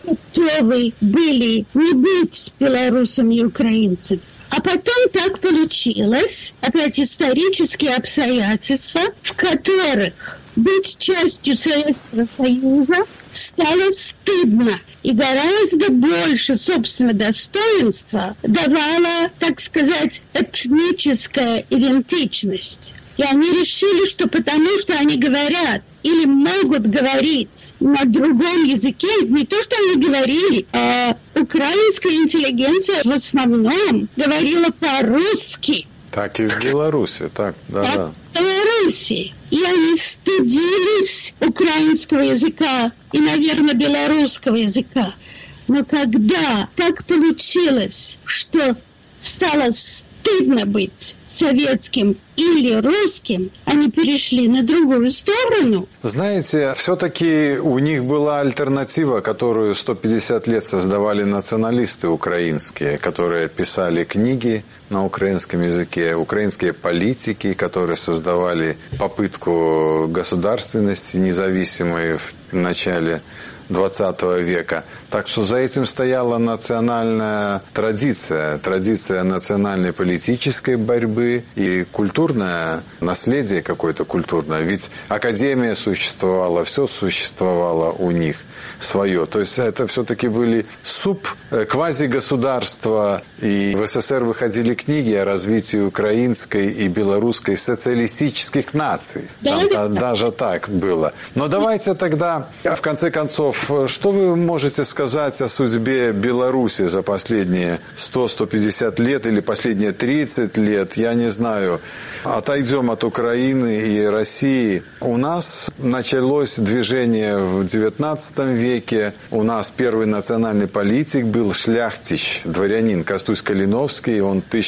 готовы были не быть белорусами и украинцами. А потом так получилось, опять исторические обстоятельства, в которых быть частью Советского Союза стало стыдно. И гораздо больше собственного достоинства давала, так сказать, этническая идентичность. И они решили, что потому что они говорят или могут говорить на другом языке, не то, что они говорили, а украинская интеллигенция в основном говорила по-русски. Так и в Беларуси, так, да. В Беларуси. И они стыдились украинского языка и, наверное, белорусского языка. Но когда так получилось, что стало стыдно стыдно быть советским или русским, они перешли на другую сторону. Знаете, все-таки у них была альтернатива, которую 150 лет создавали националисты украинские, которые писали книги на украинском языке, украинские политики, которые создавали попытку государственности независимой в начале 20 века. Так что за этим стояла национальная традиция национальной политической борьбы и культурное наследие какое-то культурное. Ведь академия существовала, все существовало у них свое. То есть это все-таки были квазигосударства. И в СССР выходили книги о развитии украинской и белорусской социалистических наций. Там даже так было. Но давайте тогда, в конце концов, что вы можете сказать о судьбе Беларуси за последние 100-150 лет или последние 30 лет? Я не знаю. Отойдем от Украины и России. У нас началось движение в XIX веке. У нас первый национальный политик был шляхтич, дворянин Костусь Калиновский. Он в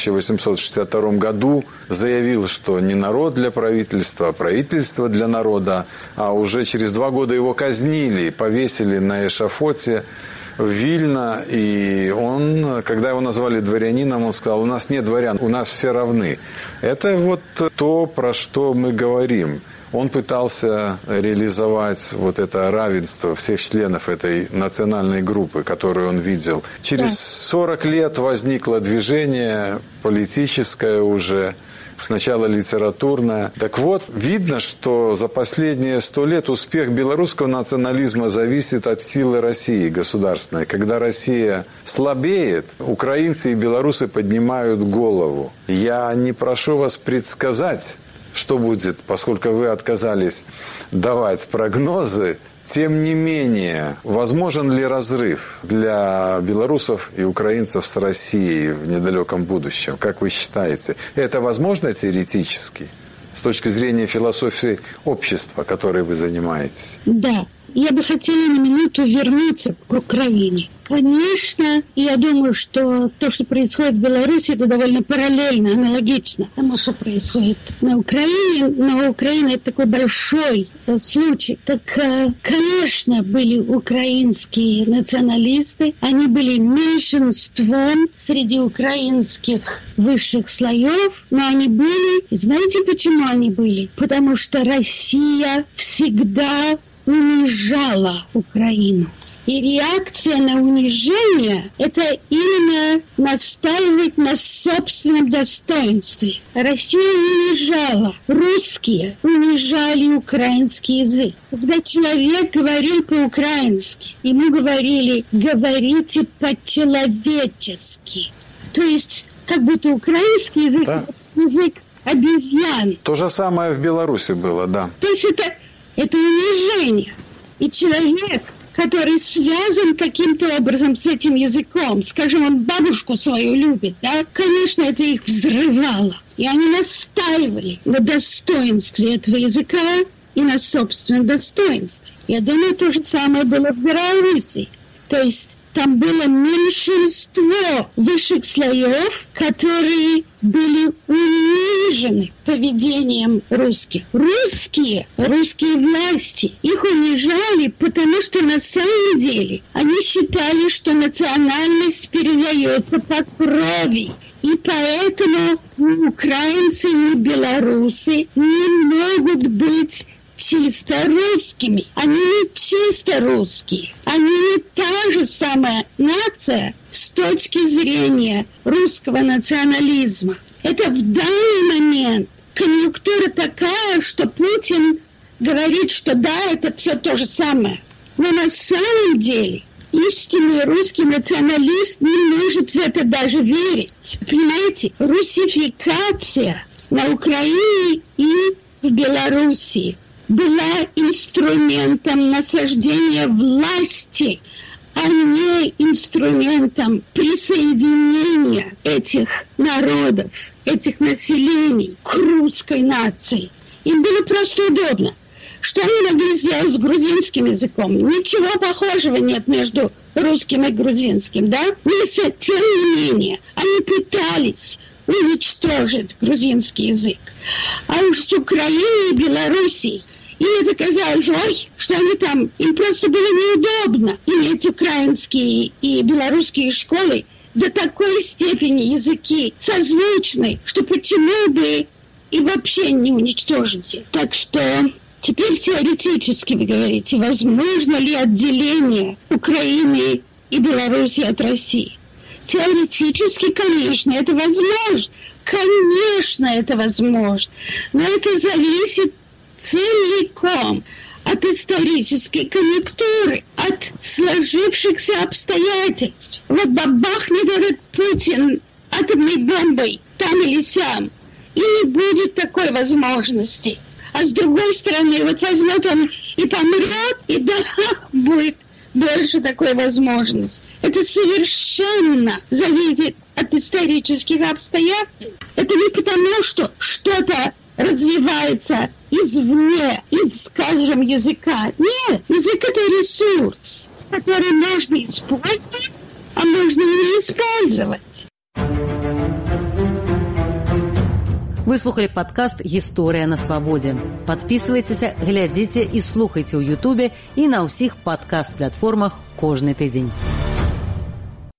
1862 году заявил, что не народ для правительства, а правительство для народа. А уже через 2 года его казнили, повесили на эшафоте в Вильно. И он, когда его назвали дворянином, он сказал: у нас нет дворян, у нас все равны. Это вот то, про что мы говорим. Он пытался реализовать вот это равенство всех членов этой национальной группы, которую он видел. Через 40 лет возникло движение политическое уже, сначала литературное. Так вот, видно, что за последние 100 лет успех белорусского национализма зависит от силы России государственной. Когда Россия слабеет, украинцы и белорусы поднимают голову. Я не прошу вас предсказать, что будет, поскольку вы отказались давать прогнозы. Тем не менее, возможен ли разрыв для белорусов и украинцев с Россией в недалеком будущем? Как вы считаете? Это возможно теоретически, с точки зрения философии общества, которой вы занимаетесь? Да. Я бы хотела на минуту вернуться к Украине. Конечно, я думаю, что то, что происходит в Беларуси, это довольно параллельно, аналогично тому, что происходит на Украине. Но Украина – это такой большой случай. Так, конечно, были украинские националисты. Они были меньшинством среди украинских высших слоев, но они были. И знаете, почему они были? Потому что Россия всегда унижала Украину. И реакция на унижение – это именно настаивать на собственном достоинстве. Россия унижала, русские унижали украинский язык. Когда человек говорил по-украински, ему говорили: говорите по-человечески. То есть, как будто украинский язык – это язык обезьян. То же самое в Беларуси было, да. То есть это унижение. И человек, который связан каким-то образом с этим языком, скажем, он бабушку свою любит, да, конечно, это их взрывало. И они настаивали на достоинстве этого языка и на собственном достоинстве. Я думаю, то же самое было в Беларуси. То есть там было меньшинство высших слоев, которые были унижены поведением русских. Русские власти их унижали, потому что на самом деле они считали, что национальность передается по крови. И поэтому ни украинцы, ни белорусы не могут быть чисто русскими. Они не чисто русские. Они не та же самая нация с точки зрения русского национализма. Это в данный момент конъюнктура такая, что Путин говорит, что да, это все то же самое. Но на самом деле истинный русский националист не может в это даже верить. Понимаете? Русификация на Украине и в Белоруссии была инструментом насаждения власти, а не инструментом присоединения этих народов, этих населений к русской нации. Им было просто удобно. Что они могли сделать с грузинским языком? Ничего похожего нет между русским и грузинским, да? Но тем не менее, они пытались уничтожит грузинский язык. А уж с Украиной и Белоруссией им это казалось, что они там, им просто было неудобно иметь украинские и белорусские школы до такой степени языки созвучны, что почему бы и вообще не уничтожить. Так что теперь теоретически вы говорите, возможно ли отделение Украины и Беларуси от России? Теоретически, конечно, это возможно. Конечно, это возможно. Но это зависит целиком от исторической конъюнктуры, от сложившихся обстоятельств. Вот бабахнет этот Путин атомной бомбой там или сям, и не будет такой возможности. А с другой стороны, вот возьмет он и помрет, и да, будет больше такой возможности. Это совершенно зависит от исторических обстоятельств. Это не потому, что что-то развивается извне, из, скажем, языка. Нет, язык – это ресурс, который можно использовать, а можно и не использовать. Вы слухали падкаст «Гісторыя на свабодзе». Падпісвайцеся, глядзіце і слухайце ў Ютубе і на ўсіх падкаст-платформах кожны тыдзень.